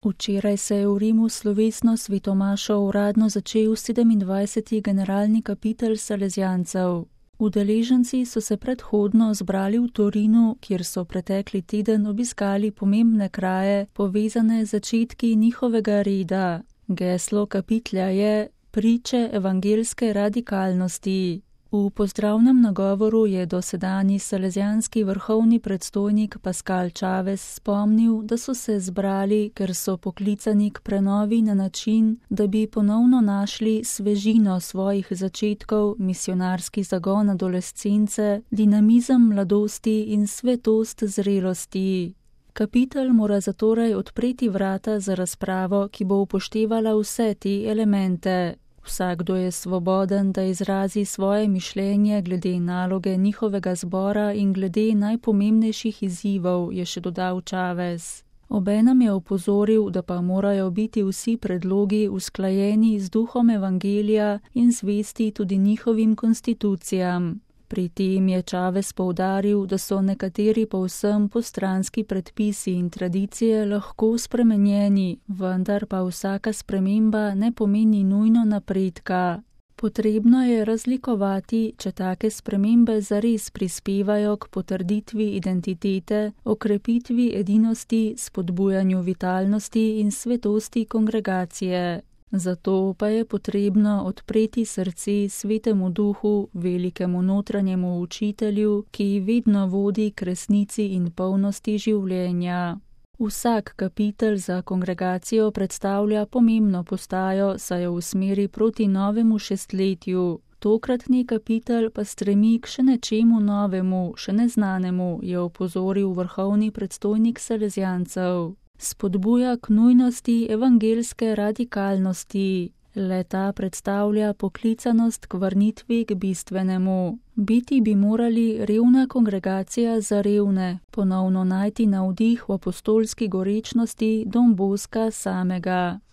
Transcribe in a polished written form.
Včeraj se je v Rimu slovesno svetomašo uradno začel 27. generalni kapitel Salezijancev. Udeleženci so se predhodno zbrali v Torinu, kjer so pretekli teden obiskali pomembne kraje, povezane z začetki njihovega reda. Geslo kapitelja je Priče evangeljske radikalnosti. V pozdravnem nagovoru je dosedanji salezijanski vrhovni predstojnik Pascal Chavez spomnil, da so se zbrali, ker so poklicani k prenovi na način, da bi ponovno našli svežino svojih začetkov, misionarski zagon adolescence, dinamizem mladosti in svetost zrelosti. Kapitel mora zatorej odpreti vrata za razpravo, ki bo upoštevala vse te elemente. Vsakdo je svoboden, da izrazi svoje mišljenje glede naloge njihovega zbora in glede najpomembnejših izzivov, je še dodal Chavez. Obenem je opozoril, da pa morajo biti vsi predlogi usklajeni z duhom evangelija in zvesti tudi njihovim konstitucijam. Pri tem je Chavez poudaril, da so nekateri povsem postranski predpisi in tradicije lahko spremenjeni, vendar pa vsaka sprememba ne pomeni nujno napredka. Potrebno je razlikovati, če take spremembe zares prispevajo k potrditvi identitete, okrepitvi edinosti, spodbujanju vitalnosti in svetosti kongregacije. Zato pa je potrebno odpreti srce Svetemu Duhu, velikemu notranjemu učitelju, ki vedno vodi k resnici in polnosti življenja. Vsak kapitel za kongregacijo predstavlja pomembno postajo, saj je v smeri proti novemu šestletju. Tokratni kapitel pa stremi k še nečemu novemu, še neznanemu, je opozoril vrhovni predstojnik Salezijancev. Spodbuja k nujnosti evangeljske radikalnosti. Le-ta predstavlja poklicanost k vrnitvi k bistvenemu. Biti bi morali revna kongregacija za revne, ponovno najti navdih v apostolski gorečnosti Don Boska samega.